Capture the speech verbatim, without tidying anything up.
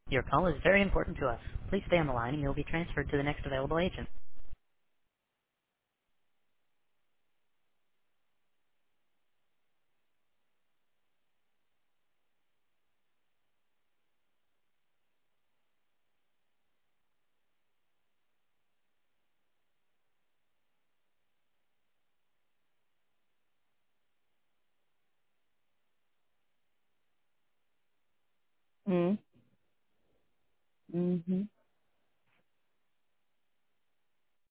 Your call is very important to us. Please stay on the line and you'll be transferred to the next available agent. Mm. Mm-hmm.